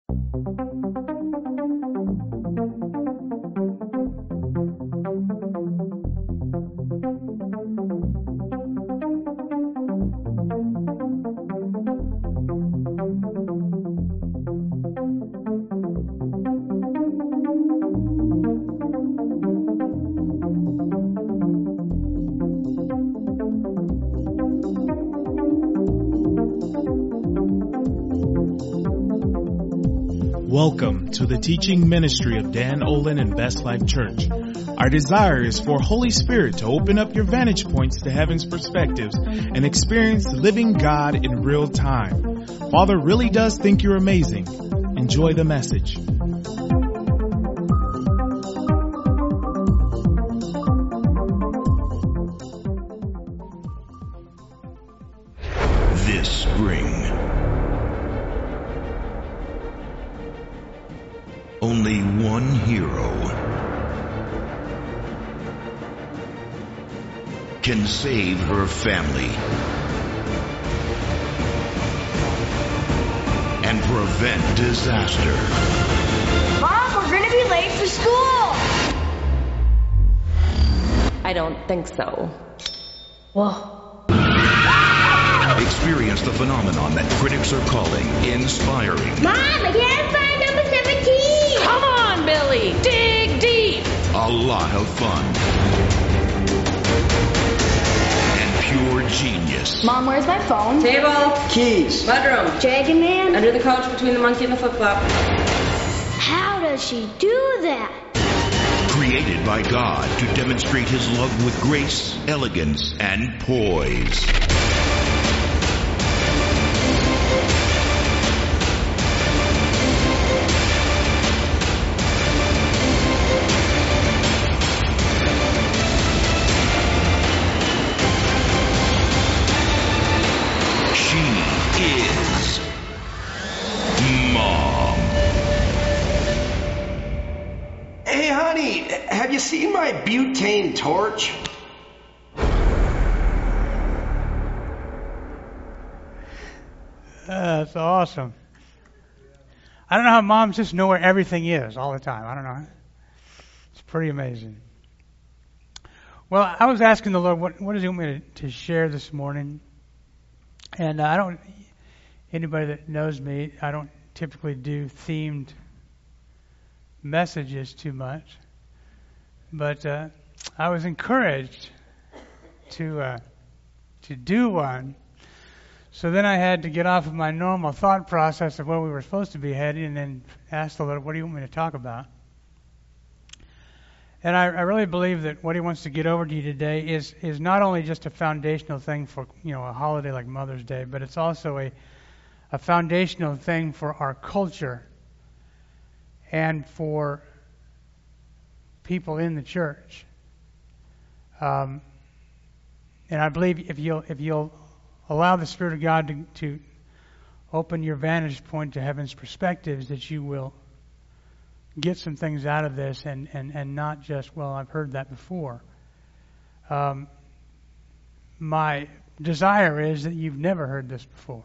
Welcome to the teaching ministry of Dan Olin and Best Life Church. Our desire is for Holy Spirit to open up your vantage points to heaven's perspectives and experience the living God in real time. Father really does think you're amazing. Enjoy the message. This spring, only one hero can save her family and prevent disaster. Mom, we're going to be late for school! I don't think so. Whoa. Experience the phenomenon that critics are calling inspiring. Mom, I can't find number 17! Come on, Billy! Dig deep! A lot of fun. And pure genius. Mom, where's my phone? Table. Keys. Mudroom. Dragon Man? Under the couch between the monkey and the flip-flop. How does she do that? Created by God to demonstrate His love with grace, elegance, and poise. Have you seen my butane torch? That's awesome. I don't know how moms just know where everything is all the time. I don't know. It's pretty amazing. Well, I was asking the Lord, what does He want me to share this morning? And anybody that knows me, I don't typically do themed messages too much. But I was encouraged to do one. So then I had to get off of my normal thought process of where we were supposed to be heading and then ask the Lord, what do you want me to talk about? And I really believe that what He wants to get over to you today is not only just a foundational thing for a holiday like Mother's Day, but it's also a foundational thing for our culture and for people in the church. And I believe if you'll allow the Spirit of God to open your vantage point to heaven's perspectives, that you will get some things out of this and not just, well, I've heard that before. My desire is that you've never heard this before,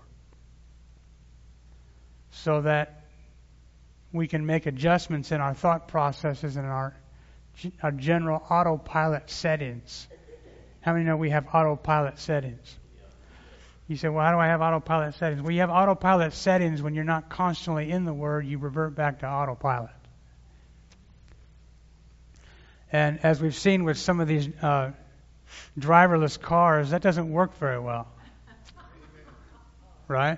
so that we can make adjustments in our thought processes and our general autopilot settings. How many know we have autopilot settings? You say, well, how do I have autopilot settings? Well, you have autopilot settings when you're not constantly in the Word. You revert back to autopilot. And as we've seen with some of these driverless cars, that doesn't work very well. Right?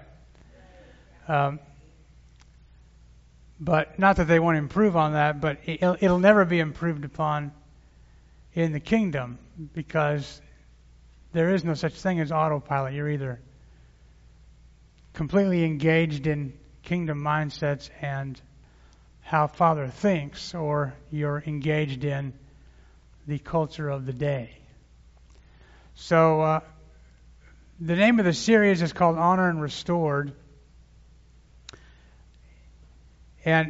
But not that they won't improve on that, but it'll never be improved upon in the kingdom, because there is no such thing as autopilot. You're either completely engaged in kingdom mindsets and how Father thinks, or you're engaged in the culture of the day. So the name of the series is called Honor and Restored. And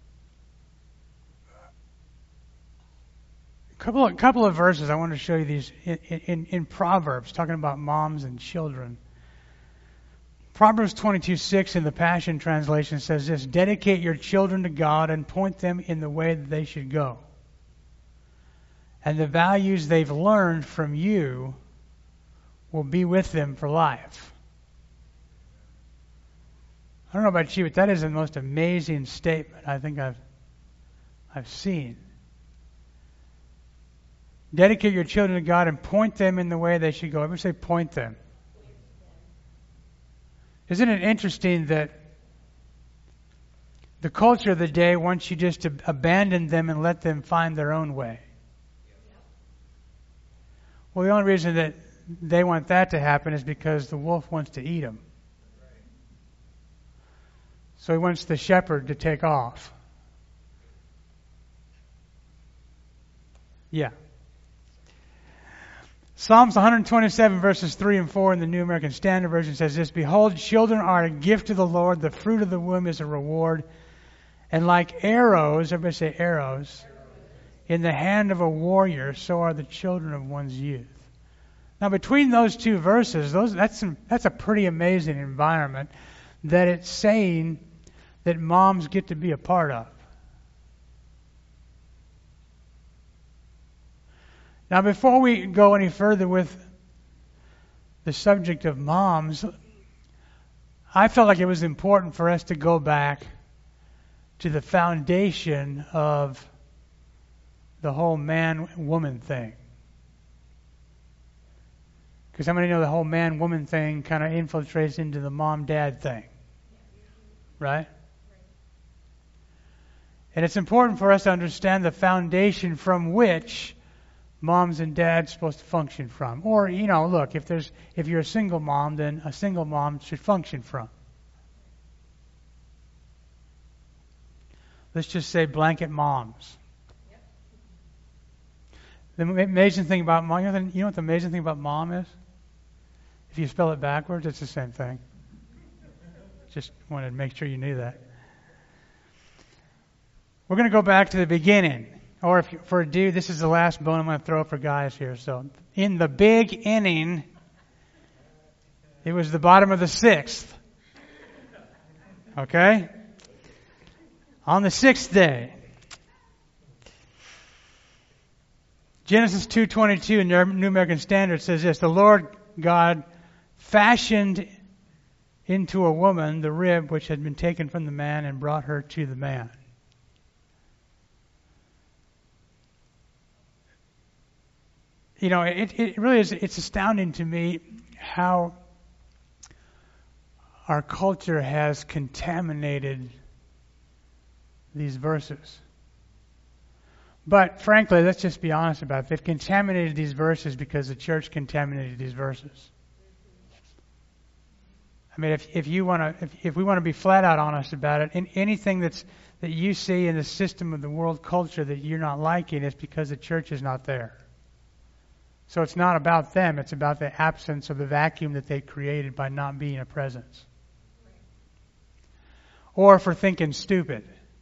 a couple of verses I want to show you these in Proverbs, talking about moms and children. Proverbs 22:6 in the Passion Translation says this: dedicate your children to God and point them in the way that they should go. And the values they've learned from you will be with them for life. I don't know about you, but that is the most amazing statement I think I've seen. Dedicate your children to God and point them in the way they should go. Everybody say point them. Isn't it interesting that the culture of the day wants you just to abandon them and let them find their own way? Well, the only reason that they want that to happen is because the wolf wants to eat them. So he wants the shepherd to take off. Yeah. Psalms 127 verses 3 and 4 in the New American Standard Version says this: behold, children are a gift to the Lord, the fruit of the womb is a reward. And like arrows, everybody say arrows, in the hand of a warrior, so are the children of one's youth. Now between those two verses, that's a pretty amazing environment that it's saying that moms get to be a part of. Now, before we go any further with the subject of moms, I felt like it was important for us to go back to the foundation of the whole man-woman thing. Because how many know the whole man-woman thing kind of infiltrates into the mom-dad thing? Right? And it's important for us to understand the foundation from which moms and dads supposed to function from. Or, look, if you're a single mom, then a single mom should function from. Let's just say blanket moms. The amazing thing about mom, you know what the amazing thing about mom is? If you spell it backwards, it's the same thing. Just wanted to make sure you knew that. We're going to go back to the beginning. Or for a dude, this is the last bone I'm going to throw for guys here. So, in the big inning, it was the bottom of the sixth. Okay? On the sixth day. Genesis 2:22 in the New American Standard says this: the Lord God fashioned into a woman the rib which had been taken from the man and brought her to the man. It really is, it's astounding to me how our culture has contaminated these verses. But frankly, let's just be honest about it. They've contaminated these verses because the church contaminated these verses. I mean, if we want to be flat out honest about it, in anything that you see in the system of the world culture that you're not liking, it's because the church is not there. So it's not about them, it's about the absence of the vacuum that they created by not being a presence. Or for thinking stupid,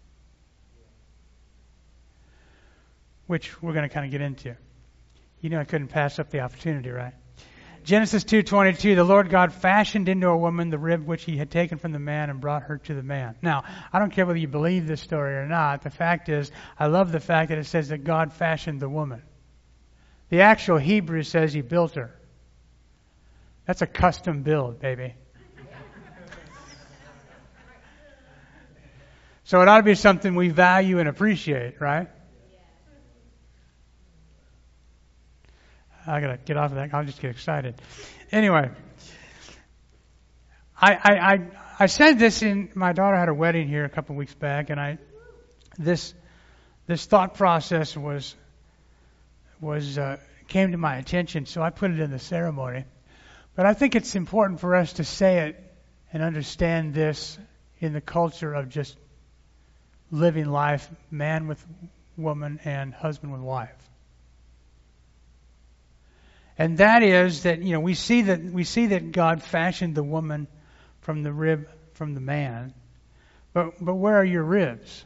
which we're going to kind of get into. I couldn't pass up the opportunity, right? Genesis 2:22, the Lord God fashioned into a woman the rib which he had taken from the man and brought her to the man. Now, I don't care whether you believe this story or not. The fact is, I love the fact that it says that God fashioned the woman. The actual Hebrew says he built her. That's a custom build, baby. So it ought to be something we value and appreciate, right? I gotta get off of that. I'll just get excited. Anyway, I said this in my daughter had a wedding here a couple of weeks back, and this thought process came to my attention, so I put it in the ceremony. But I think it's important for us to say it and understand this in the culture of just living life, man with woman and husband with wife. And that is that, we see that God fashioned the woman from the rib from the man. But where are your ribs?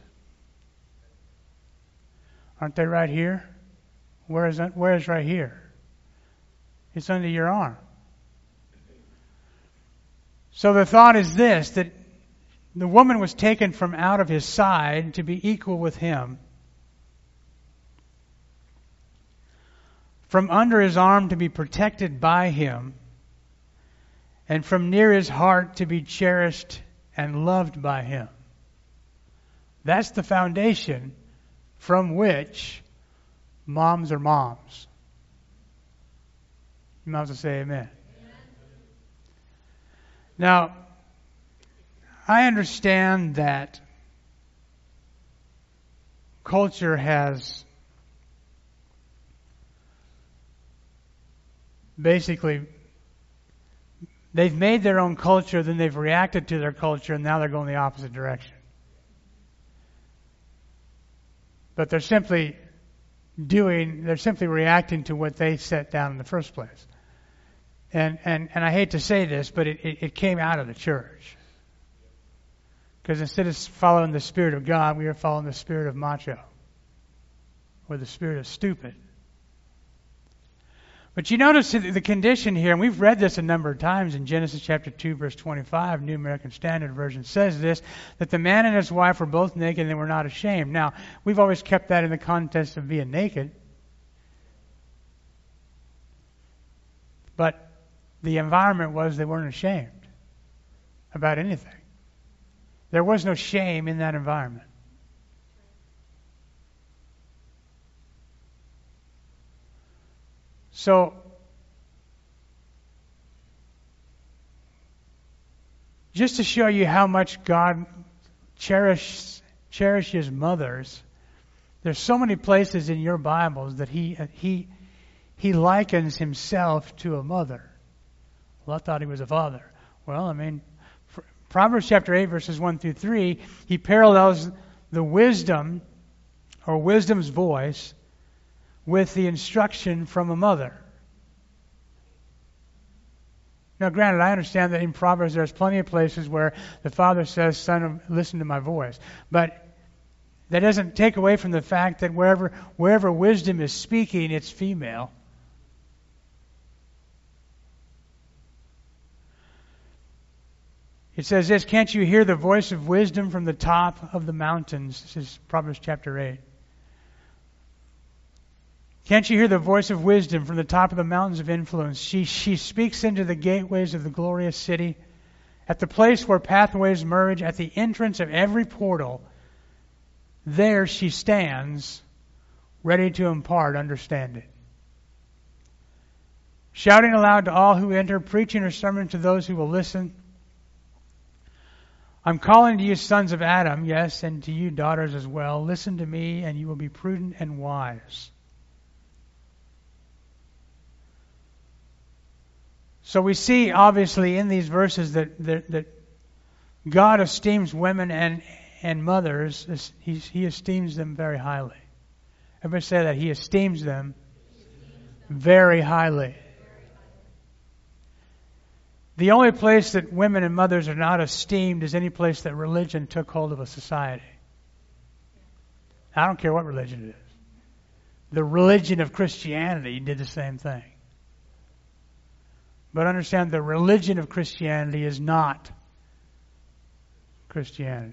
Aren't they right here? Where is right here? It's under your arm. So the thought is this, that the woman was taken from out of his side to be equal with him, from under his arm to be protected by him, and from near his heart to be cherished and loved by him. That's the foundation from which moms are moms. You might as well say amen. Now, I understand that culture has basically, they've made their own culture, then they've reacted to their culture, and now they're going the opposite direction. But they're simply reacting to what they set down in the first place. And I hate to say this, but it came out of the church. Because instead of following the Spirit of God, we are following the spirit of macho, or the spirit of stupid. But you notice the condition here, and we've read this a number of times in Genesis chapter 2, verse 25, New American Standard Version says this, that the man and his wife were both naked and they were not ashamed. Now, we've always kept that in the context of being naked. But the environment was they weren't ashamed about anything. There was no shame in that environment. So, just to show you how much God cherishes mothers, there's so many places in your Bibles that He likens Himself to a mother. Well, I thought He was a father. Well, I mean, Proverbs chapter 8, verses 1 through 3, He parallels the wisdom, or wisdom's voice, with the instruction from a mother. Now, granted, I understand that in Proverbs there's plenty of places where the father says, "Son, listen to my voice." But that doesn't take away from the fact that wherever wisdom is speaking, it's female. It says this, "Can't you hear the voice of wisdom from the top of the mountains?" This is Proverbs chapter 8. Can't you hear the voice of wisdom from the top of the mountains of influence? She speaks into the gateways of the glorious city, at the place where pathways merge, at the entrance of every portal. There she stands, ready to impart understanding. Shouting aloud to all who enter, preaching her sermon to those who will listen. I'm calling to you, sons of Adam, yes, and to you, daughters as well. Listen to me, and you will be prudent and wise. So we see, obviously, in these verses that God esteems women and mothers. He esteems them very highly. Everybody say that. He esteems them very highly. The only place that women and mothers are not esteemed is any place that religion took hold of a society. I don't care what religion it is. The religion of Christianity did the same thing. But understand, the religion of Christianity is not Christianity.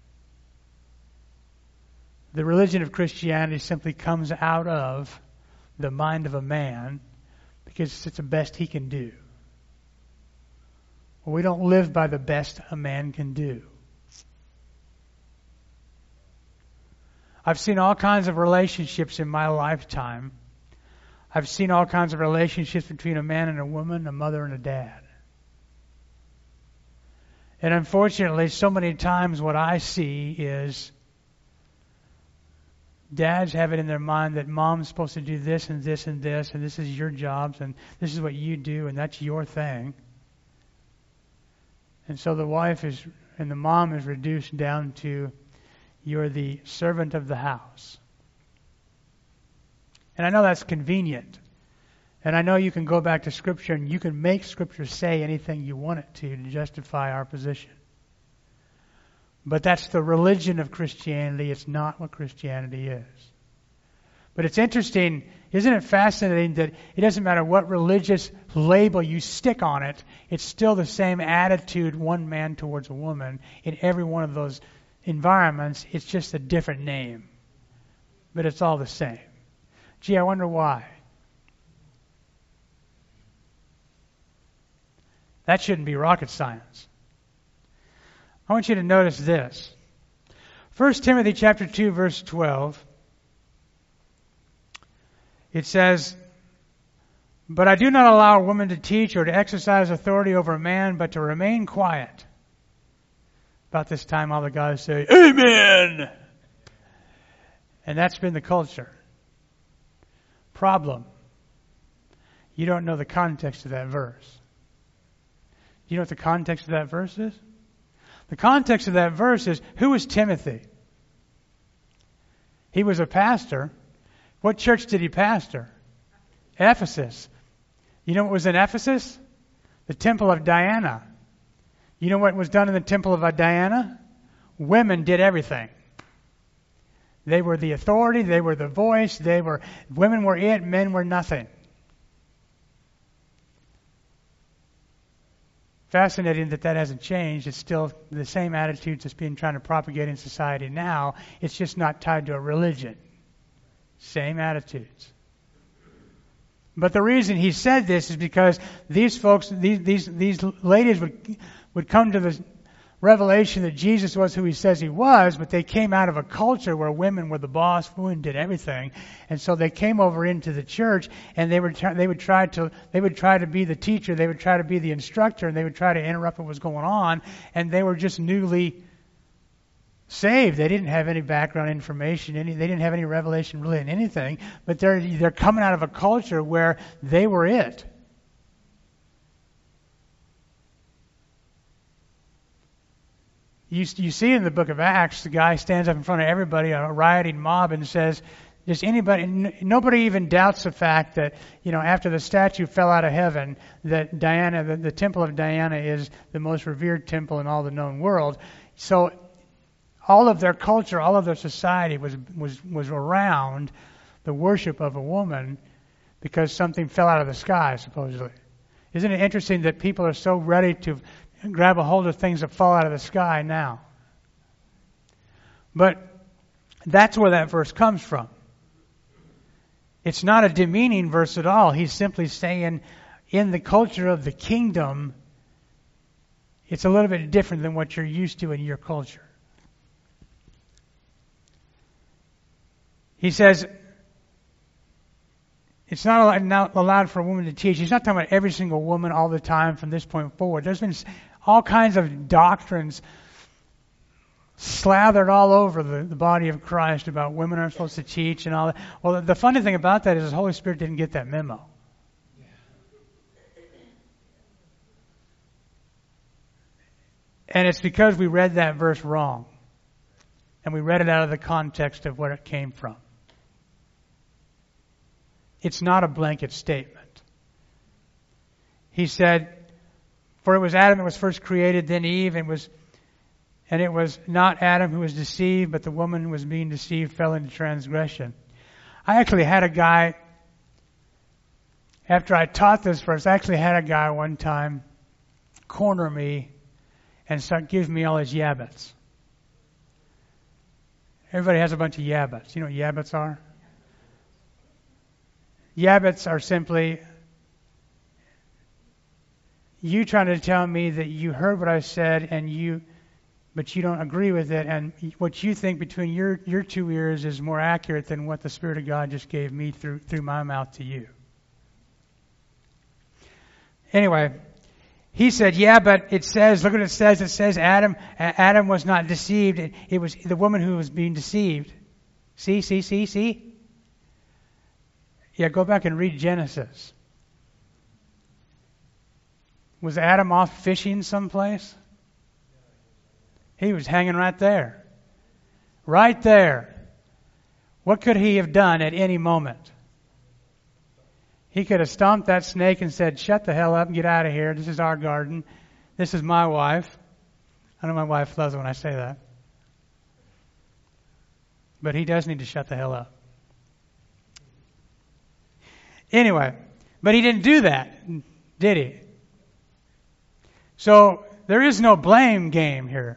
The religion of Christianity simply comes out of the mind of a man because it's the best he can do. Well, we don't live by the best a man can do. I've seen all kinds of relationships in my lifetime. I've seen all kinds of relationships between a man and a woman, a mother and a dad. And unfortunately, so many times what I see is dads have it in their mind that mom's supposed to do this and this and this, and this is your jobs, and this is what you do, and that's your thing. And so the wife and the mom is reduced down to, you're the servant of the house. And I know that's convenient. And I know you can go back to Scripture and you can make Scripture say anything you want it to justify our position. But that's the religion of Christianity. It's not what Christianity is. But it's interesting, isn't it fascinating that it doesn't matter what religious label you stick on it, it's still the same attitude, one man towards a woman, in every one of those environments. It's just a different name. But it's all the same. Gee, I wonder why. That shouldn't be rocket science. I want you to notice this. 1 Timothy chapter 2, verse 12. It says, "But I do not allow a woman to teach or to exercise authority over a man, but to remain quiet." About this time, all the guys say, "Amen!" And that's been the culture. Problem. You don't know the context of that verse. Do you know what the context of that verse is? The context of that verse is, who was Timothy? He was a pastor. What church did he pastor? Ephesus. You know what was in Ephesus? The temple of Diana. You know what was done in the temple of Diana? Women did everything. They were the authority, they were the voice, women were it, men were nothing. Fascinating that hasn't changed. It's still the same attitudes that's being trying to propagate in society now. It's just not tied to a religion. Same attitudes. But the reason he said this is because these folks, these ladies would come to the revelation that Jesus was who he says he was, but they came out of a culture where women were the boss, women did everything, and so they came over into the church, and they would try to be the teacher, they would try to be the instructor, and they would try to interrupt what was going on, and they were just newly saved. They didn't have any background information, they didn't have any revelation really in anything, but they're coming out of a culture where they were it. You see in the book of Acts, the guy stands up in front of everybody, a rioting mob, and says, "Does anybody?" Nobody even doubts the fact that, after the statue fell out of heaven, that Diana, the temple of Diana, is the most revered temple in all the known world. So, all of their culture, all of their society was around the worship of a woman because something fell out of the sky, supposedly. Isn't it interesting that people are so ready to grab a hold of things that fall out of the sky now? But that's where that verse comes from. It's not a demeaning verse at all. He's simply saying, in the culture of the kingdom, it's a little bit different than what you're used to in your culture. He says, it's not allowed for a woman to teach. He's not talking about every single woman all the time from this point forward. There's been all kinds of doctrines slathered all over the body of Christ about women aren't supposed to teach and all that. Well, the funny thing about that is the Holy Spirit didn't get that memo. And it's because we read that verse wrong. And we read it out of the context of where it came from. It's not a blanket statement. He said, "For it was Adam that was first created, then Eve, and it was not Adam who was deceived, but the woman who was being deceived fell into transgression." I actually had a guy, after I taught this verse, one time corner me and start giving me all his yabbits. Everybody has a bunch of yabbits. You know what yabbits are? Yabbits are simply you trying to tell me that you heard what I said but you don't agree with it, and what you think between your two ears is more accurate than what the Spirit of God just gave me through my mouth to you. Anyway, he said, "Yeah, but it says, look what it says. It says Adam was not deceived. It was the woman who was being deceived." See? Yeah, go back and read Genesis. Was Adam off fishing someplace? He was hanging right there. Right there. What could he have done at any moment? He could have stomped that snake and said, "Shut the hell up and get out of here. This is our garden. This is my wife." I know my wife loves it when I say that. But he does need to shut the hell up. Anyway, but he didn't do that, did he? So there is no blame game here.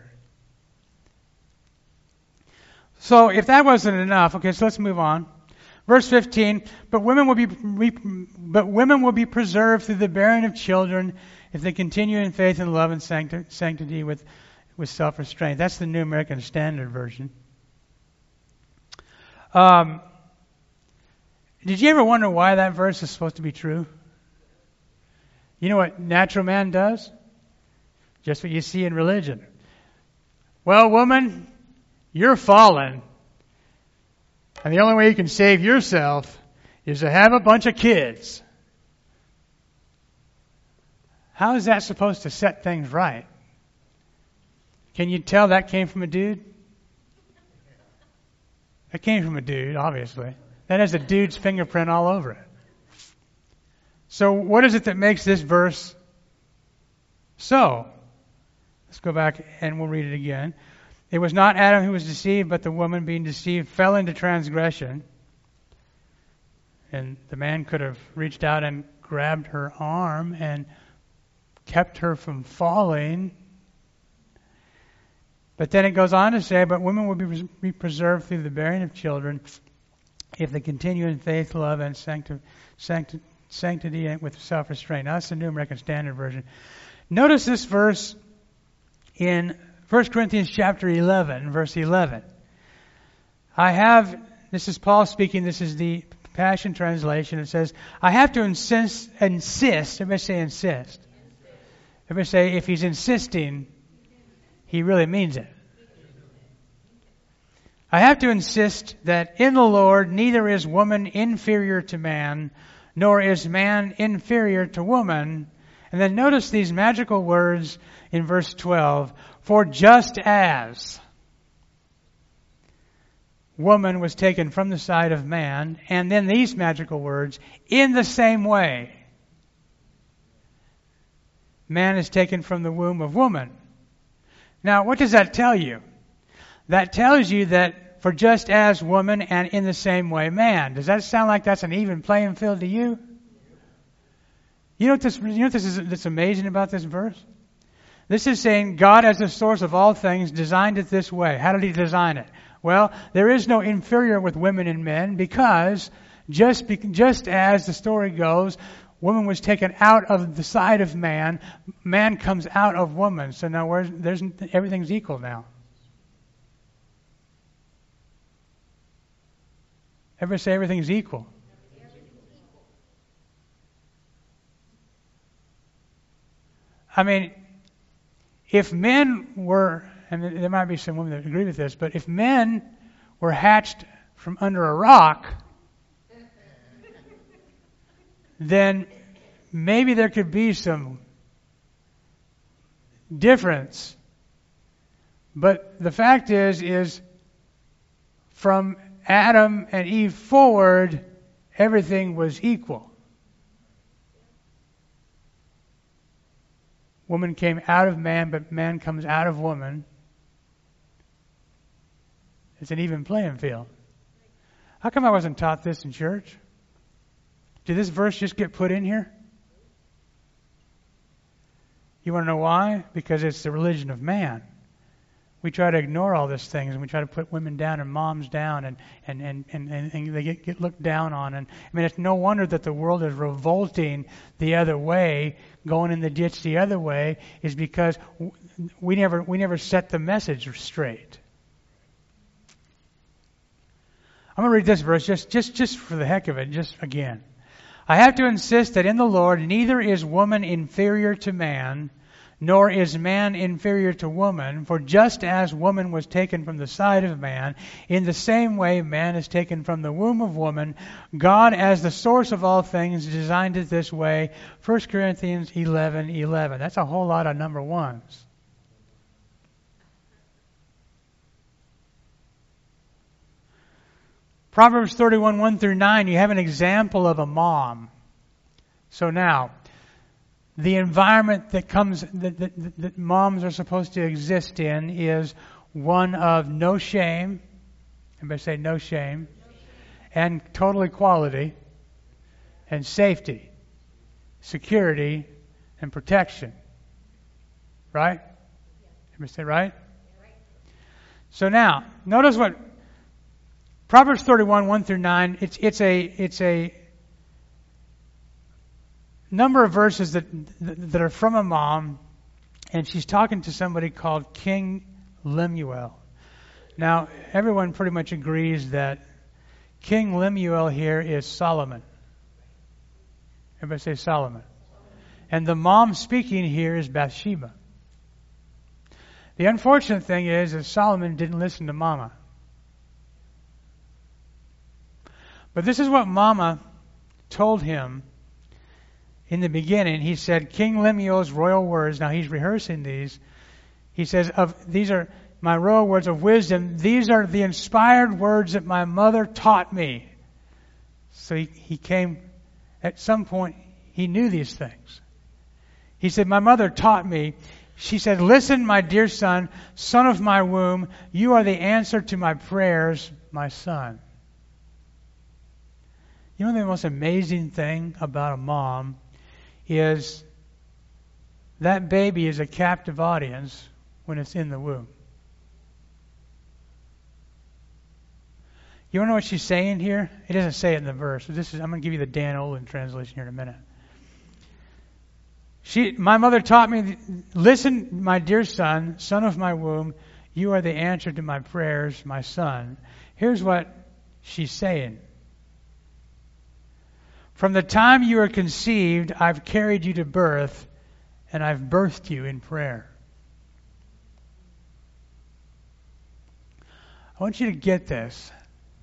So if that wasn't enough, okay, so let's move on. Verse 15, but women will be preserved through the bearing of children if they continue in faith and love and sanctity with self-restraint. That's the New American Standard Version. Did you ever wonder why that verse is supposed to be true? You know what natural man does? Just what you see in religion. Well, woman, you're fallen. And the only way you can save yourself is to have a bunch of kids. How is that supposed to set things right? Can you tell that came from a dude? That came from a dude, obviously. That has a dude's fingerprint all over it. So what is it that makes this verse so? Let's go back and we'll read it again. It was not Adam who was deceived, but the woman being deceived fell into transgression. And the man could have reached out and grabbed her arm and kept her from falling. But then it goes on to say, but women will be preserved through the bearing of children if they continue in faith, love, and sanctity with self-restraint. Now, that's the New American Standard Version. Notice this verse in 1 Corinthians chapter 11, verse 11. This is Paul speaking, this is the Passion Translation. It says, I have to insist, everybody say insist. Everybody say, if he's insisting, he really means it. I have to insist that in the Lord neither is woman inferior to man, nor is man inferior to woman. And then notice these magical words in verse 12. For just as woman was taken from the side of man, and then these magical words, in the same way, man is taken from the womb of woman. Now, what does that tell you? That tells you that for just as woman and in the same way man. Does that sound like that's an even playing field to you? You know what this is that's amazing about this verse? This is saying God as the source of all things designed it this way. How did he design it? Well, there is no inferior with women and men because just as the story goes, woman was taken out of the side of man. Man comes out of woman. So now everything's equal now. Everybody say everything's equal. I mean, if men were, and there might be some women that agree with this, but if men were hatched from under a rock, then maybe there could be some difference. But the fact is from Adam and Eve forward, everything was equal. Woman came out of man, but man comes out of woman. It's an even playing field. How come I wasn't taught this in church? Did this verse just get put in here? You want to know why? Because it's the religion of man. We try to ignore all these things, and we try to put women down and moms down, and they get looked down on. And I mean, it's no wonder that the world is revolting the other way, going in the ditch the other way, is because we never set the message straight. I'm going to read this verse just for the heck of it, just again. I have to insist that in the Lord neither is woman inferior to man, nor is man inferior to woman, for just as woman was taken from the side of man, in the same way man is taken from the womb of woman. God, as the source of all things, designed it this way. 1 Corinthians 11:11. That's a whole lot of number ones. Proverbs 31:1-9, you have an example of a mom. So now, the environment that moms are supposed to exist in is one of no shame. Everybody say no shame. And total equality. and safety, security, and protection. Right? Everybody say right? So now, notice what Proverbs 31, 1 through 9, it's a number of verses that are from a mom, and she's talking to somebody called King Lemuel. Now, everyone pretty much agrees that King Lemuel here is Solomon. Everybody say Solomon. And the mom speaking here is Bathsheba. The unfortunate thing is that Solomon didn't listen to Mama. But this is what Mama told him in the beginning. He said, King Lemuel's royal words. Now he's rehearsing these. He says, these are my royal words of wisdom. These are the inspired words that my mother taught me. So he came, at some point, he knew these things. He said, my mother taught me. She said, listen, my dear son of my womb, you are the answer to my prayers, my son. You know the most amazing thing about a mom is that baby is a captive audience when it's in the womb. You want to know what she's saying here? It doesn't say it in the verse. I'm going to give you the Dan Olin translation here in a minute. My mother taught me, listen, my dear son of my womb, you are the answer to my prayers, my son. Here's what she's saying. From the time you were conceived, I've carried you to birth, and I've birthed you in prayer. I want you to get this.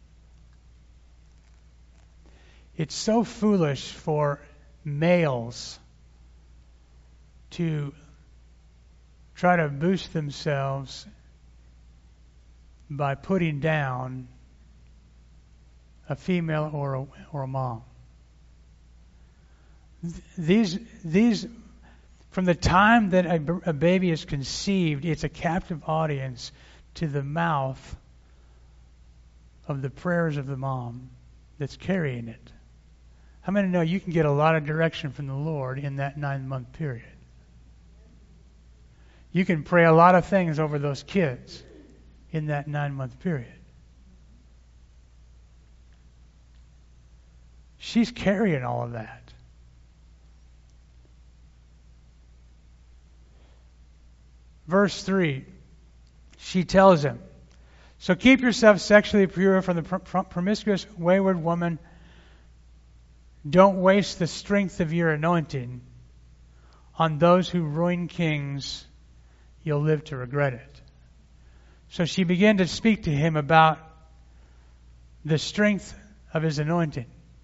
It's so foolish for males to try to boost themselves by putting down a female or a mom. These from the time that a baby is conceived, it's a captive audience to the mouth of the prayers of the mom that's carrying it. How many know you can get a lot of direction from the Lord in that 9-month period? You can pray a lot of things over those kids in that 9-month period. She's carrying all of that. Verse 3, she tells him, so keep yourself sexually pure from the promiscuous wayward woman. Don't waste the strength of your anointing on those who ruin kings. You'll live to regret it. So she began to speak to him about the strength of his anointing.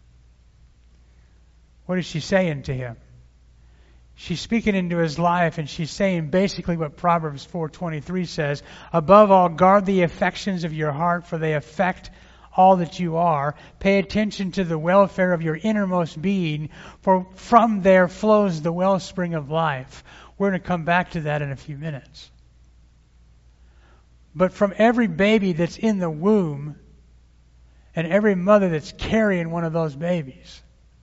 What is she saying to him? She's speaking into his life, and she's saying basically what Proverbs 4:23 says. Above all, guard the affections of your heart, for they affect all that you are. Pay attention to the welfare of your innermost being, for from there flows the wellspring of life. We're going to come back to that in a few minutes. But from every baby that's in the womb, and every mother that's carrying one of those babies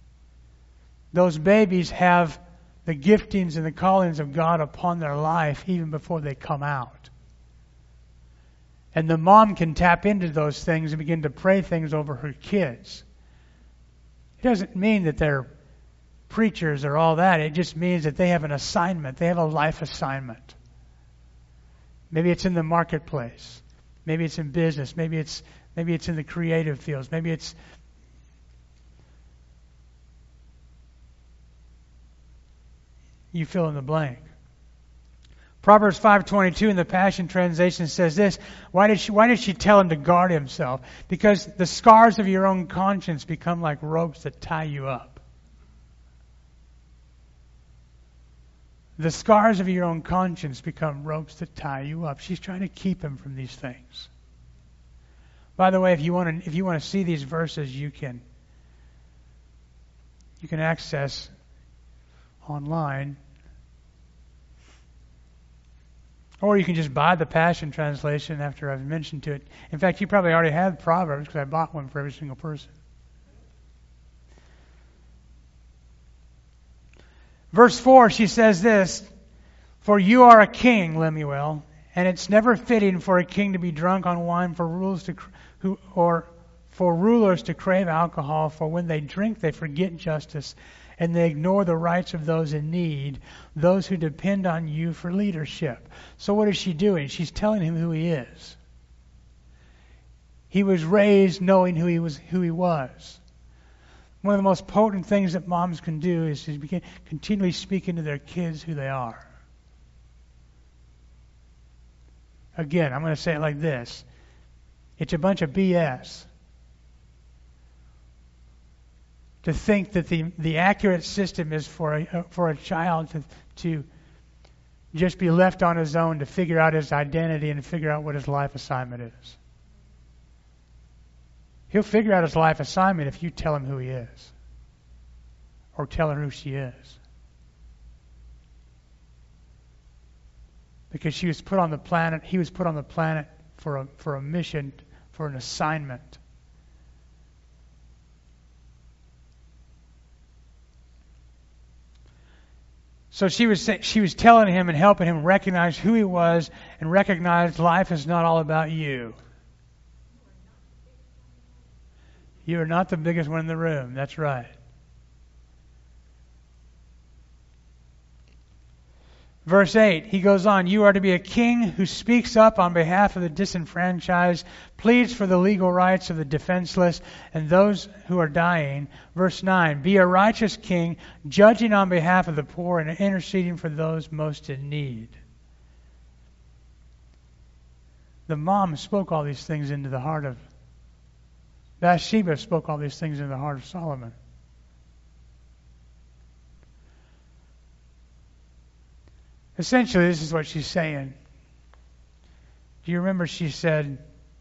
have the giftings and the callings of God upon their life even before they come out. And the mom can tap into those things and begin to pray things over her kids. It doesn't mean that they're preachers or all that. It just means that they have an assignment. They have a life assignment. Maybe it's in the marketplace. Maybe it's in business. Maybe it's in the creative fields. Maybe it's you fill in the blank. Proverbs 5:22 in the Passion Translation says this. Why did she tell him to guard himself? Because the scars of your own conscience become like ropes that tie you up. The scars of your own conscience become ropes that tie you up. She's trying to keep him from these things. By the way, if you want to see these verses, you can access online. Or you can just buy the Passion Translation after I've mentioned to it. In fact, you probably already have Proverbs because I bought one for every single person. Verse 4, she says this, "For you are a king, Lemuel, and it's never fitting for a king to be drunk on wine, for rulers to crave alcohol, for when they drink they forget justice, and they ignore the rights of those in need, those who depend on you for leadership." So what is she doing? She's telling him who he is. He was raised knowing who he was. One of the most potent things that moms can do is to continually speak into their kids who they are. Again, I'm going to say it like this. It's a bunch of BS to think that the accurate system is for a child to just be left on his own to figure out his identity and figure out what his life assignment is. He'll figure out his life assignment if you tell him who he is or tell her who she is. Because he was put on the planet for a mission, for an assignment. So she was telling him and helping him recognize who he was and recognize life is not all about you. You are not the biggest one in the room. That's right. Verse 8, he goes on, "You are to be a king who speaks up on behalf of the disenfranchised, pleads for the legal rights of the defenseless and those who are dying." Verse 9, "Be a righteous king, judging on behalf of the poor and interceding for those most in need." The mom spoke all these things into the heart of Bathsheba, spoke all these things into the heart of Solomon. Essentially, this is what she's saying. Do you remember she said,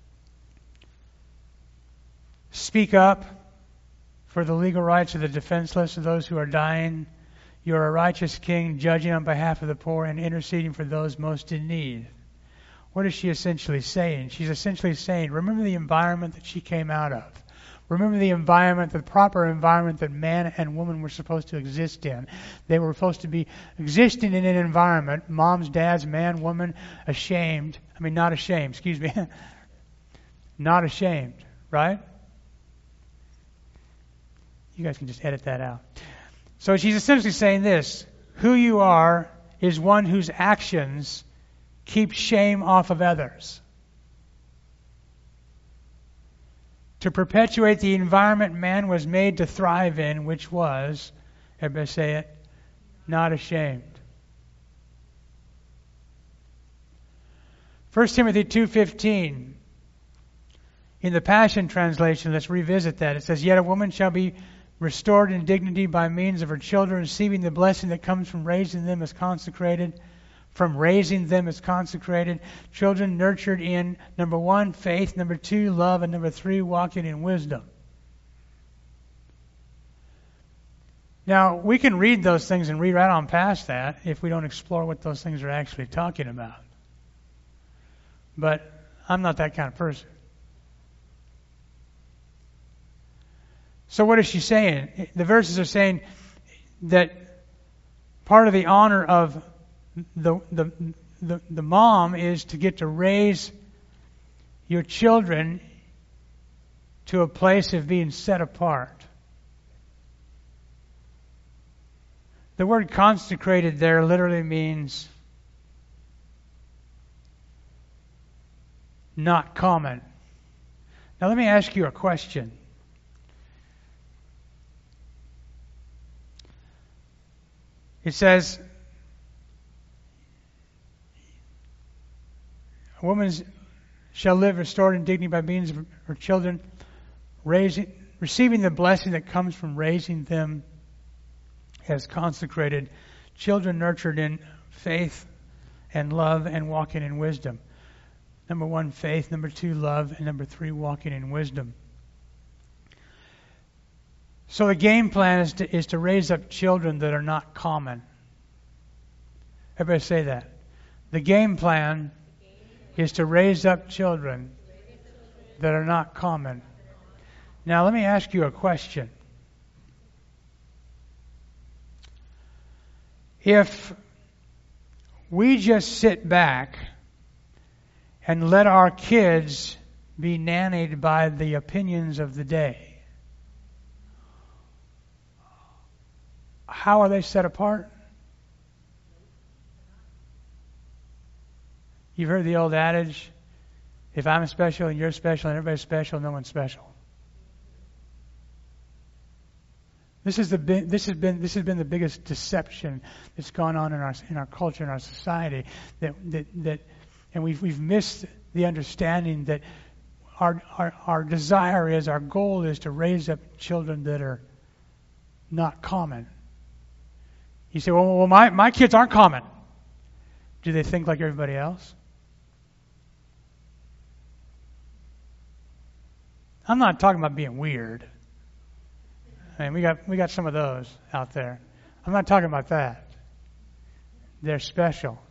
"Speak up for the legal rights of the defenseless and those who are dying. You're a righteous king, judging on behalf of the poor and interceding for those most in need." What is she essentially saying? She's essentially saying, remember the environment that she came out of. Remember the environment, the proper environment that man and woman were supposed to exist in. They were supposed to be existing in an environment, moms, dads, man, woman, not ashamed, not ashamed, right? You guys can just edit that out. So she's essentially saying this: who you are is one whose actions keep shame off of others. To perpetuate the environment man was made to thrive in, which was, everybody say it, not ashamed. 1 Timothy 2:15. In the Passion Translation, let's revisit that. It says, "Yet a woman shall be restored in dignity by means of her children, receiving the blessing that comes from raising them as consecrated." Children nurtured in, number 1, faith, number 2, love, and number 3, walking in wisdom. Now, we can read those things and read right on past that if we don't explore what those things are actually talking about. But I'm not that kind of person. So what is she saying? The verses are saying that part of the honor of the mom is to get to raise your children to a place of being set apart. The word consecrated there literally means not common. Now let me ask you a question. It says, "A woman shall live restored in dignity by means of her children, receiving the blessing that comes from raising them as consecrated, children nurtured in faith and love and walking in wisdom." Number 1, faith. Number 2, love. And number 3, walking in wisdom. So the game plan is to raise up children that are not common. Everybody say that. The game plan is to raise up children that are not common. Now let me ask you a question. If we just sit back and let our kids be nannied by the opinions of the day, how are they set apart? You've heard the old adage, if I'm special and you're special and everybody's special, no one's special. This has been the biggest deception that's gone on in our culture, in our society, and we've missed the understanding that our desire is, our goal is to raise up children that are not common. You say, well, my kids aren't common. Do they think like everybody else? I'm not talking about being weird. I mean, we got some of those out there. I'm not talking about that. They're special.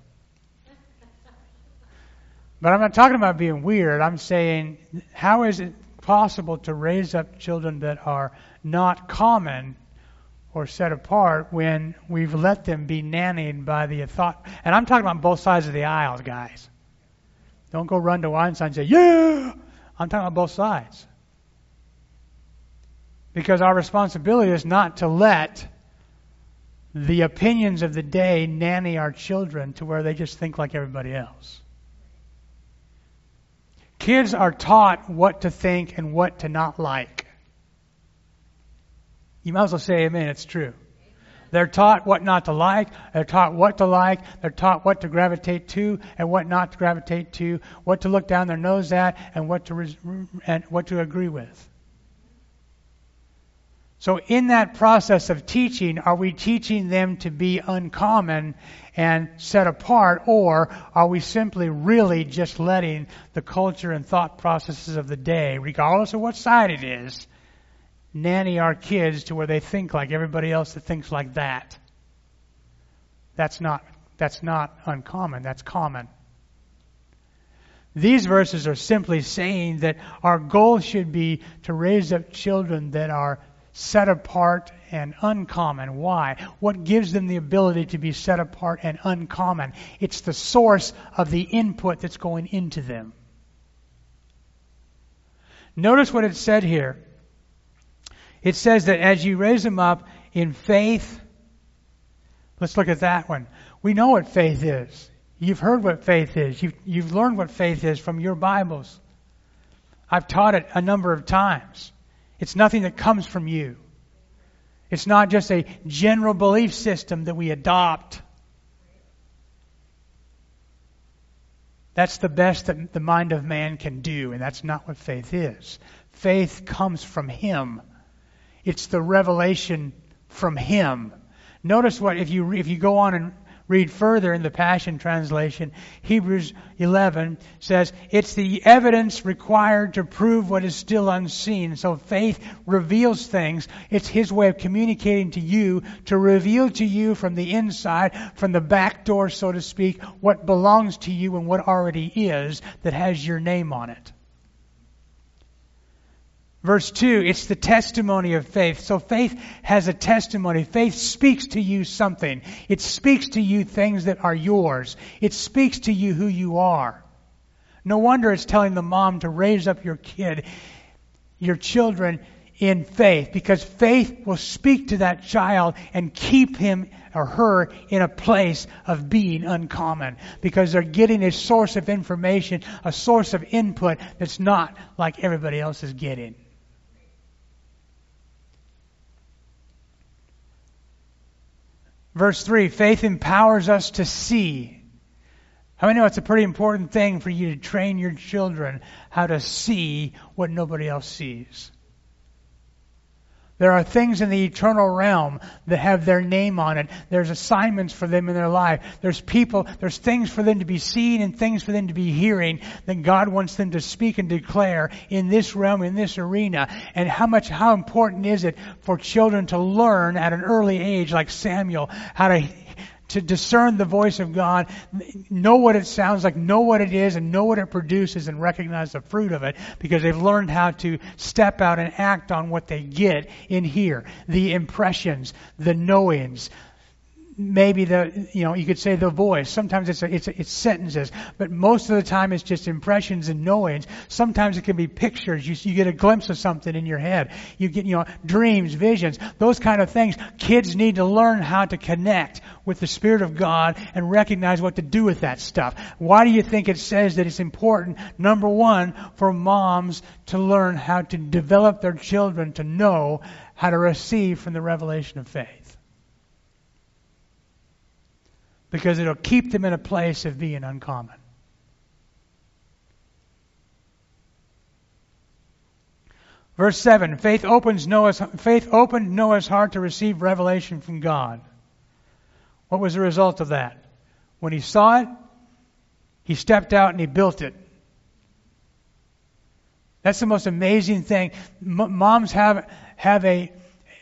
But I'm not talking about being weird. I'm saying, how is it possible to raise up children that are not common or set apart when we've let them be nannied by the thought? And I'm talking about both sides of the aisle, guys. Don't go run to Einstein and say, yeah! I'm talking about both sides. Because our responsibility is not to let the opinions of the day nanny our children to where they just think like everybody else. Kids are taught what to think and what to not like. You might as well say amen, it's true. They're taught what not to like, they're taught what to like, they're taught what to gravitate to and what not to gravitate to, what to look down their nose at and what to agree with. So in that process of teaching, are we teaching them to be uncommon and set apart, or are we simply really just letting the culture and thought processes of the day, regardless of what side it is, nanny our kids to where they think like everybody else that thinks like that? That's not uncommon, that's common. These verses are simply saying that our goal should be to raise up children that are set apart and uncommon. Why? What gives them the ability to be set apart and uncommon? It's the source of the input that's going into them. Notice what it said here. It says that as you raise them up in faith, let's look at that one. We know what faith is. You've heard what faith is. You've learned what faith is from your Bibles. I've taught it a number of times. It's nothing that comes from you. It's not just a general belief system that we adopt. That's the best that the mind of man can do, and that's not what faith is. Faith comes from Him. It's the revelation from Him. Notice what, if you go on and read further in the Passion Translation, Hebrews 11 says, it's the evidence required to prove what is still unseen. So faith reveals things. It's His way of communicating to you, to reveal to you from the inside, from the back door, so to speak, what belongs to you and what already is that has your name on it. Verse 2, it's the testimony of faith. So faith has a testimony. Faith speaks to you something. It speaks to you things that are yours. It speaks to you who you are. No wonder it's telling the mom to raise up your kid, your children in faith, because faith will speak to that child and keep him or her in a place of being uncommon, because they're getting a source of information, a source of input that's not like everybody else is getting. Verse 3, faith empowers us to see. How many know it's a pretty important thing for you to train your children how to see what nobody else sees? There are things in the eternal realm that have their name on it. There's assignments for them in their life. There's people, there's things for them to be seeing and things for them to be hearing that God wants them to speak and declare in this realm, in this arena. And how important is it for children to learn at an early age, like Samuel, how to discern the voice of God, know what it sounds like, know what it is, and know what it produces, and recognize the fruit of it, because they've learned how to step out and act on what they get in here. The impressions, the knowings, maybe you could say the voice. Sometimes it's sentences, but most of the time it's just impressions and knowings. Sometimes it can be pictures. You get a glimpse of something in your head. You get, dreams, visions, those kind of things. Kids need to learn how to connect with the Spirit of God and recognize what to do with that stuff. Why do you think it says that it's important, number one, for moms to learn how to develop their children to know how to receive from the revelation of faith? Because it'll keep them in a place of being uncommon. Verse 7, faith opened Noah's heart to receive revelation from God. What was the result of that? When he saw it, he stepped out and he built it. That's the most amazing thing. Moms have a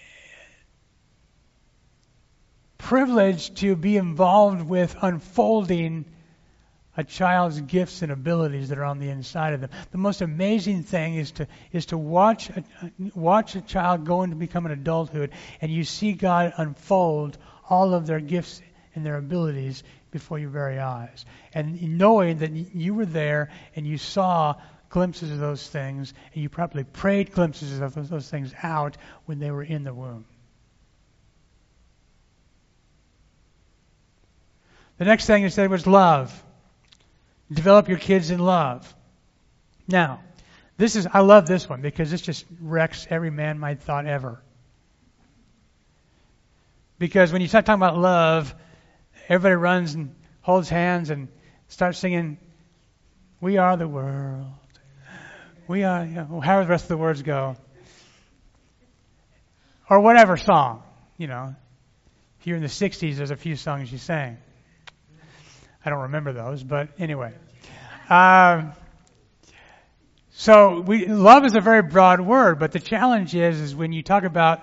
privilege to be involved with unfolding a child's gifts and abilities that are on the inside of them. The most amazing thing is to watch a child go into become an adulthood, and you see God unfold all of their gifts and their abilities before your very eyes. And knowing that you were there and you saw glimpses of those things, and you probably prayed glimpses of those things out when they were in the womb. The next thing he said was love. Develop your kids in love. Now, I love this one because this just wrecks every man-made thought ever. Because when you start talking about love, everybody runs and holds hands and starts singing, "We are the world. We are," how the rest of the words go. Or whatever song, If you're in the 60s, there's a few songs you sang. I don't remember those, but anyway. So love is a very broad word, but the challenge is when you talk about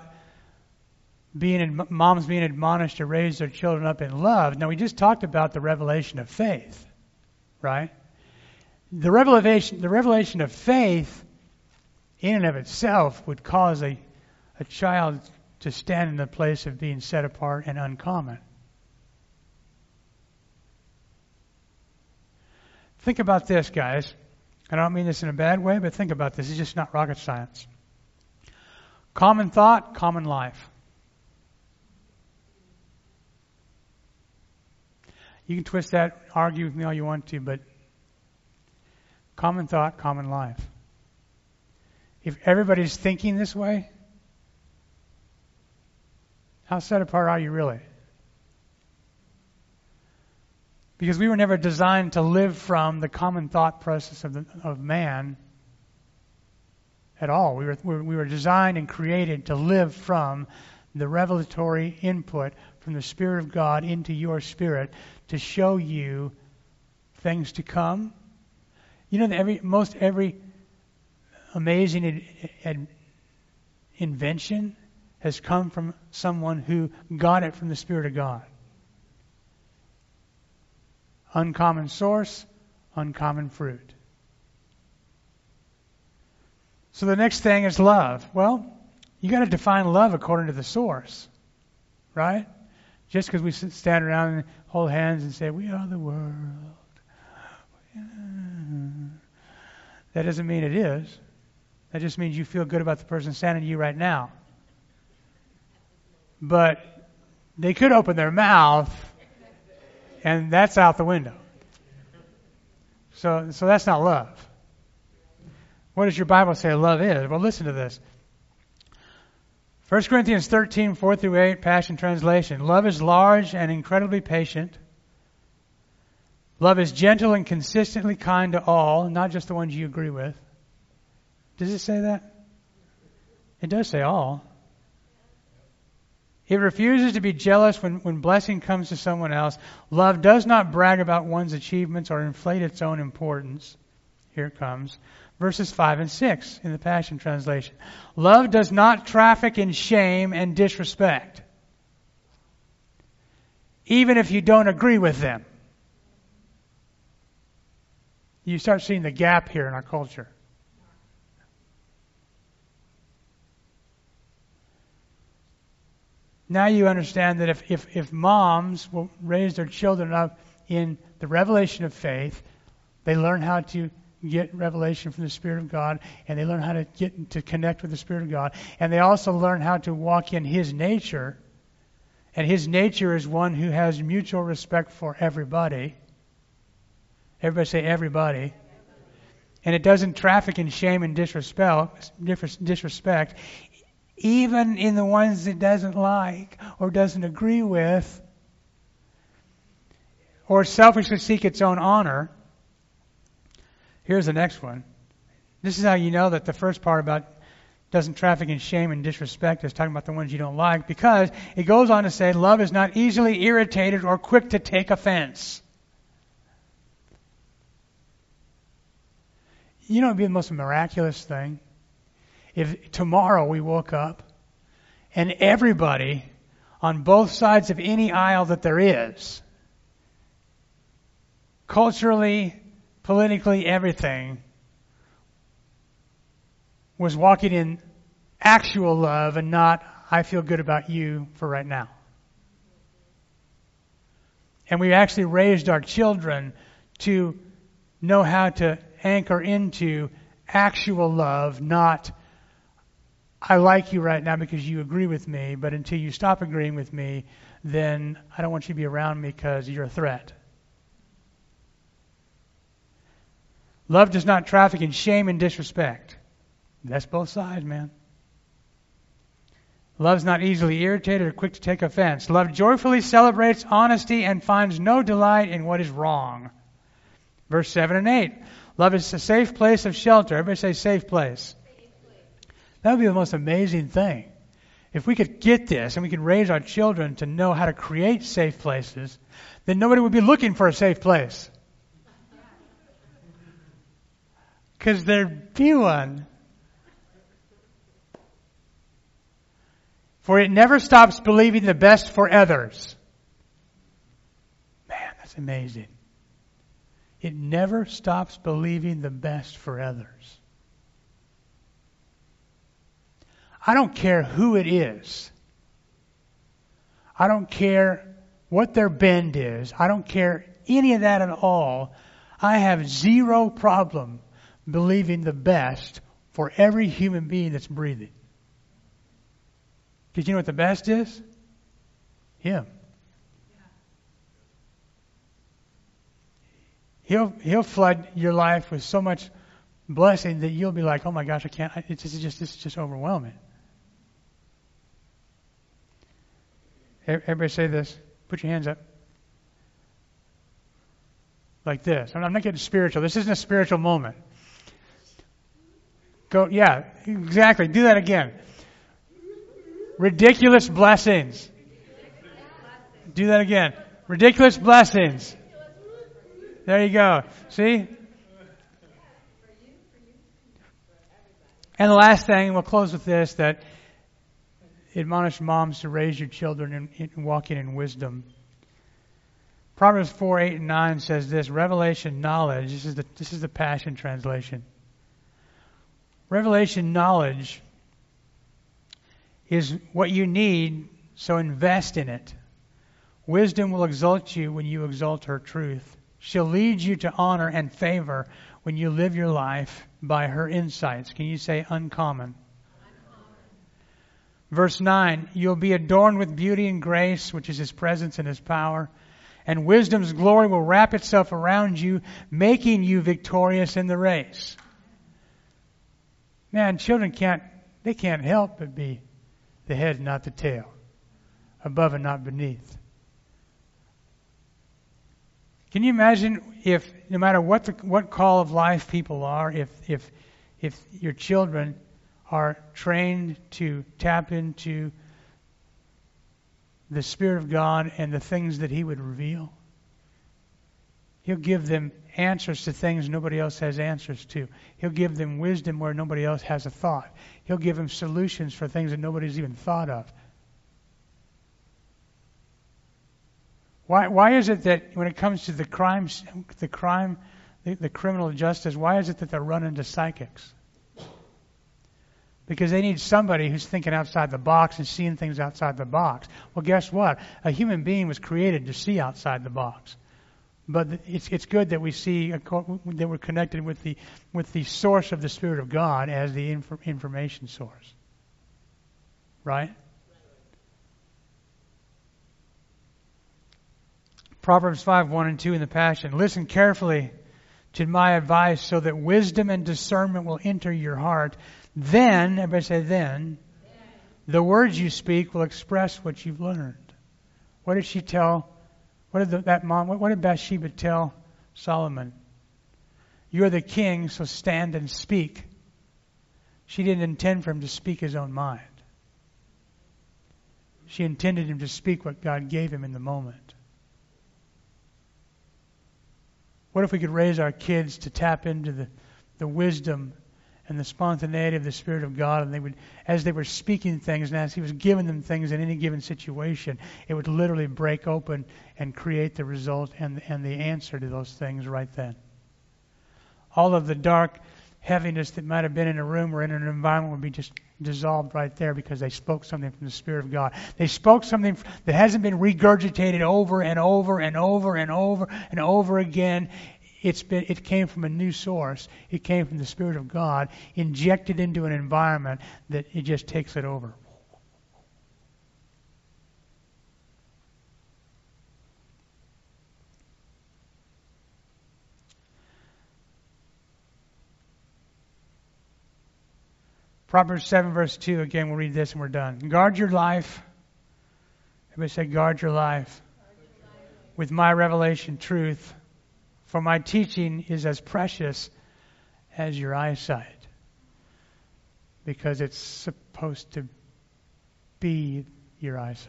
moms being admonished to raise their children up in love. Now, we just talked about the revelation of faith, right? The revelation of faith in and of itself would cause a child to stand in the place of being set apart and uncommon. Think about this, guys. I don't mean this in a bad way, but think about this. It's just not rocket science. Common thought, common life. You can twist that, argue with me all you want to, but common thought, common life. If everybody's thinking this way, how set apart are you really? Because we were never designed to live from the common thought process of man at all. We were designed and created to live from the revelatory input from the Spirit of God into your spirit to show you things to come. Most every amazing invention has come from someone who got it from the Spirit of God. Uncommon source, uncommon fruit. So the next thing is love. Well, you got to define love according to the source, right? Just because we stand around and hold hands and say, "We are the world," that doesn't mean it is. That just means you feel good about the person standing to you right now. But they could open their mouth, and that's out the window. So that's not love. What does your Bible say love is? Well, listen to this. 1 Corinthians 13, 4-8, Passion Translation. Love is large and incredibly patient. Love is gentle and consistently kind to all, not just the ones you agree with. Does it say that? It does say all. It refuses to be jealous when blessing comes to someone else. Love does not brag about one's achievements or inflate its own importance. Here it comes. Verses 5 and 6 in the Passion Translation. Love does not traffic in shame and disrespect, even if you don't agree with them. You start seeing the gap here in our culture. Now you understand that if moms will raise their children up in the revelation of faith, they learn how to get revelation from the Spirit of God, and they learn how to get to connect with the Spirit of God, and they also learn how to walk in His nature. And His nature is one who has mutual respect for everybody. Everybody say everybody. And it doesn't traffic in shame and disrespect, even in the ones it doesn't like or doesn't agree with, or selfishly seek its own honor. Here's the next one. This is how you know that the first part about doesn't traffic in shame and disrespect is talking about the ones you don't like, because it goes on to say love is not easily irritated or quick to take offense. You know, it would be the most miraculous thing if tomorrow we woke up and everybody on both sides of any aisle that there is, culturally, politically, everything, was walking in actual love and not, I feel good about you for right now. And we actually raised our children to know how to anchor into actual love, not, I like you right now because you agree with me, but until you stop agreeing with me, then I don't want you to be around me because you're a threat. Love does not traffic in shame and disrespect. That's both sides, man. Love's not easily irritated or quick to take offense. Love joyfully celebrates honesty and finds no delight in what is wrong. Verse 7 and 8. Love is a safe place of shelter. Everybody say safe place. That would be the most amazing thing. If we could get this and we could raise our children to know how to create safe places, then nobody would be looking for a safe place. Because there'd be one. For it never stops believing the best for others. Man, that's amazing. It never stops believing the best for others. I don't care who it is. I don't care what their bend is. I don't care any of that at all. I have zero problem believing the best for every human being that's breathing. Because you know what the best is? Him. He'll flood your life with so much blessing that you'll be like, oh my gosh, I can't. This is just overwhelming. Everybody say this. Put your hands up. Like this. I'm not getting spiritual. This isn't a spiritual moment. Go, yeah, exactly. Do that again. Ridiculous blessings. Do that again. Ridiculous blessings. There you go. See? And the last thing, we'll close with this, that admonish moms to raise your children in walking in wisdom. Proverbs 4, 8, and 9 says this, revelation knowledge, this is the Passion Translation. Revelation knowledge is what you need, so invest in it. Wisdom will exalt you when you exalt her truth. She'll lead you to honor and favor when you live your life by her insights. Can you say uncommon? Verse 9, you'll be adorned with beauty and grace, which is His presence and His power. And wisdom's glory will wrap itself around you, making you victorious in the race. Man, children can't help but be the head, not the tail. Above and not beneath. Can you imagine if, no matter what call of life people are, if your children are trained to tap into the Spirit of God and the things that He would reveal? He'll give them answers to things nobody else has answers to. He'll give them wisdom where nobody else has a thought. He'll give them solutions for things that nobody's even thought of. Why is it that when it comes to the criminal justice, why is it that they're running to psychics? Because they need somebody who's thinking outside the box and seeing things outside the box. Well, guess what? A human being was created to see outside the box. But it's good that we see that we're connected with the source of the Spirit of God as the information source. Right? Proverbs 5:1 and 2 in the Passion. Listen carefully to my advice so that wisdom and discernment will enter your heart. Then, everybody say then, the words you speak will express what you've learned. What did she tell? What did Bathsheba tell Solomon? You're the king, so stand and speak. She didn't intend for him to speak his own mind. She intended him to speak what God gave him in the moment. What if we could raise our kids to tap into the wisdom and the spontaneity of the Spirit of God, and they would, as they were speaking things and as He was giving them things in any given situation, it would literally break open and create the result and the answer to those things right then. All of the dark heaviness that might have been in a room or in an environment would be just dissolved right there because they spoke something from the Spirit of God. They spoke something that hasn't been regurgitated over and over and over and over and over again. It came from a new source. It came from the Spirit of God, injected into an environment that it just takes it over. Proverbs 7 verse 2, again we'll read this and we're done. Guard your life. Everybody say guard your life. With my revelation truth. For my teaching is as precious as your eyesight. Because it's supposed to be your eyesight.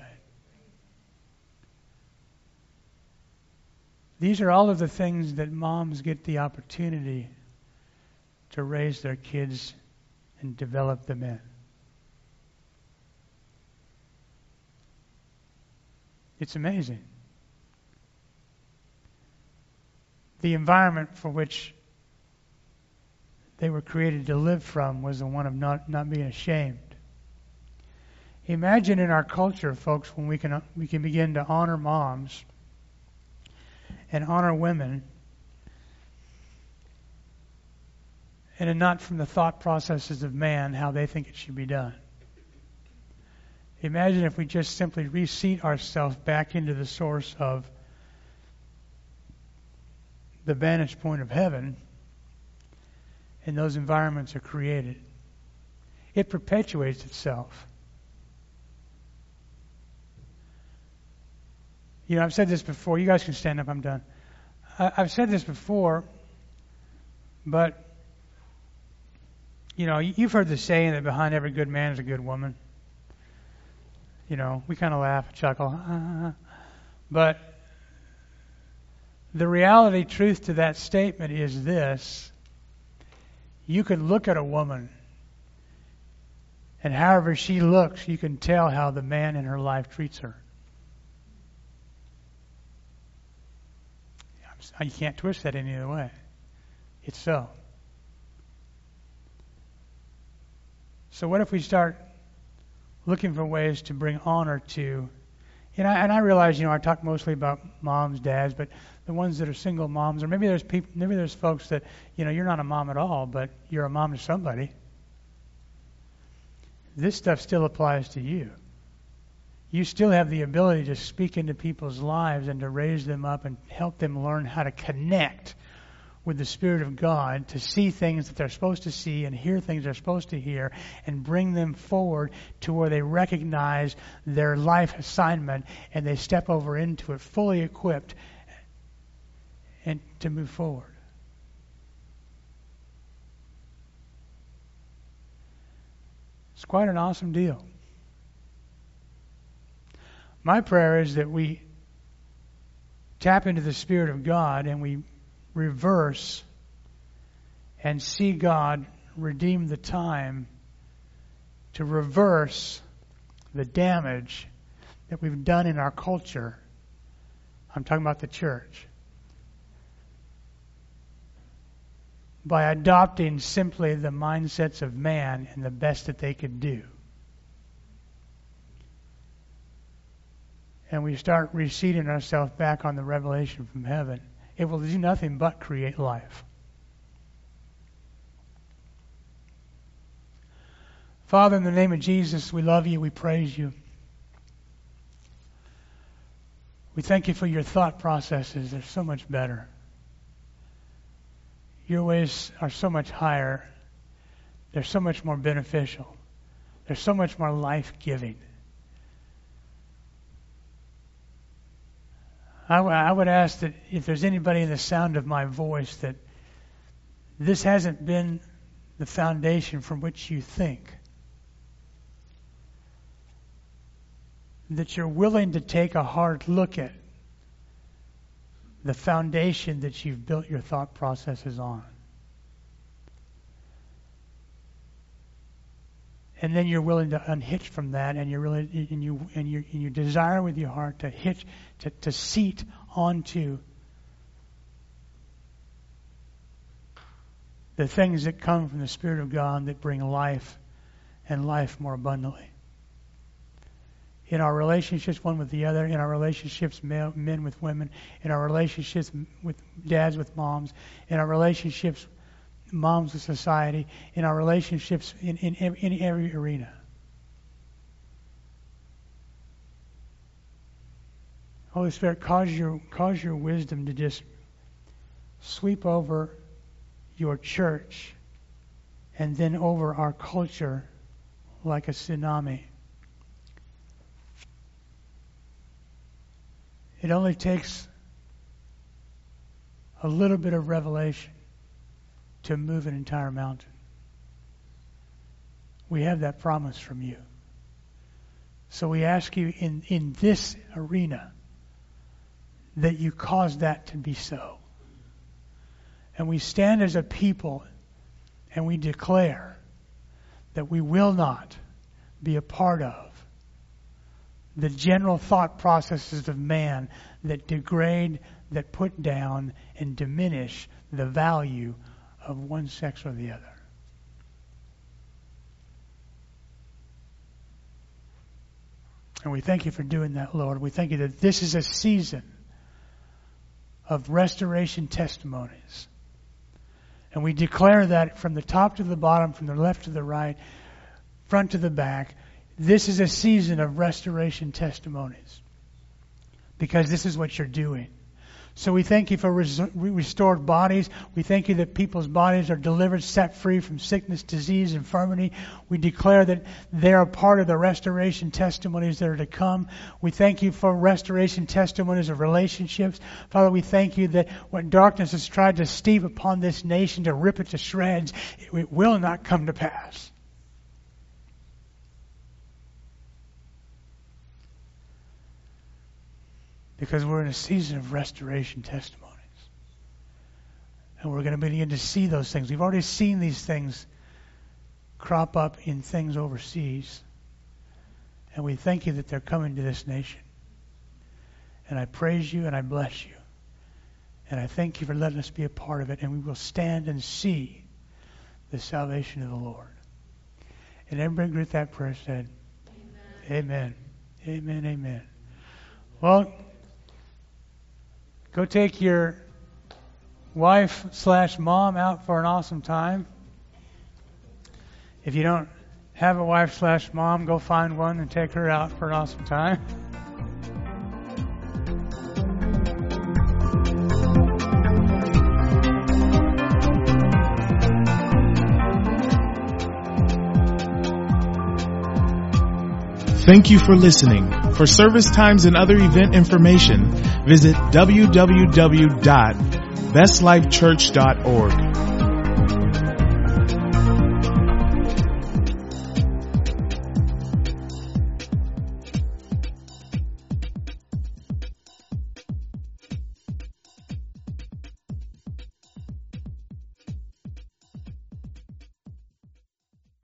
These are all of the things that moms get the opportunity to raise their kids and develop them in. It's amazing. The environment for which they were created to live from was the one of not being ashamed. Imagine in our culture, folks, when we can begin to honor moms and honor women, and not from the thought processes of man, how they think it should be done. Imagine if we just simply reseat ourselves back into the source of the vantage point of heaven, and those environments are created. It perpetuates itself. You know, I've said this before. You guys can stand up. I'm done. I've said this before, but you know, you've heard the saying that behind every good man is a good woman. You know, we kind of laugh, chuckle, but the reality, truth to that statement is this. You can look at a woman, and however she looks, you can tell how the man in her life treats her. You can't twist that any other way. It's so. So what if we start looking for ways to bring honor to, and I realize, you know, I talk mostly about moms, dads, but the ones that are single moms, or maybe there's folks that, you know, you're not a mom at all, but you're a mom to somebody. This stuff still applies to you. You still have the ability to speak into people's lives and to raise them up and help them learn how to connect with the Spirit of God, to see things that they're supposed to see and hear things they're supposed to hear, and bring them forward to where they recognize their life assignment and they step over into it fully equipped and to move forward. It's quite an awesome deal. My prayer is that we tap into the Spirit of God and we reverse and see God redeem the time to reverse the damage that we've done in our culture. I'm talking about the church. by adopting simply the mindsets of man and the best that they could do. And we start reseating ourselves back on the revelation from heaven, it will do nothing but create life. Father, in the name of Jesus, we love you, we praise you. We thank you for your thought processes. They're so much better. Your ways are so much higher. They're so much more beneficial. They're so much more life-giving. I would ask that if there's anybody in the sound of my voice that this hasn't been the foundation from which you think, that you're willing to take a hard look at the foundation that you've built your thought processes on. And then you're willing to unhitch from that, and you desire with your heart to seat onto the things that come from the Spirit of God that bring life and life more abundantly. In our relationships one with the other, in our relationships men with women, in our relationships with dads with moms, in our relationships moms with society, in our relationships in every arena. Holy Spirit, cause your wisdom to just sweep over your church and then over our culture like a tsunami. It only takes a little bit of revelation to move an entire mountain. We have that promise from you. So we ask you in this arena that you cause that to be so. And we stand as a people and we declare that we will not be a part of the general thought processes of man that degrade, that put down, and diminish the value of one sex or the other. And we thank you for doing that, Lord. We thank you that this is a season of restoration testimonies. And we declare that from the top to the bottom, from the left to the right, front to the back, this is a season of restoration testimonies. Because this is what you're doing. So we thank you for restored bodies. We thank you that people's bodies are delivered, set free from sickness, disease, infirmity. We declare that they are part of the restoration testimonies that are to come. We thank you for restoration testimonies of relationships. Father, we thank you that what darkness has tried to steep upon this nation to rip it to shreds, it will not come to pass. Because we're in a season of restoration testimonies. And we're going to begin to see those things. We've already seen these things crop up in things overseas. And we thank you that they're coming to this nation. And I praise you and I bless you. And I thank you for letting us be a part of it. And we will stand and see the salvation of the Lord. And everybody agree with that prayer said, Amen. Amen. Amen. Amen. Well, go take your wife/mom out for an awesome time. If you don't have a wife/mom, go find one and take her out for an awesome time. Thank you for listening. For service times and other event information, visit www.bestlifechurch.org.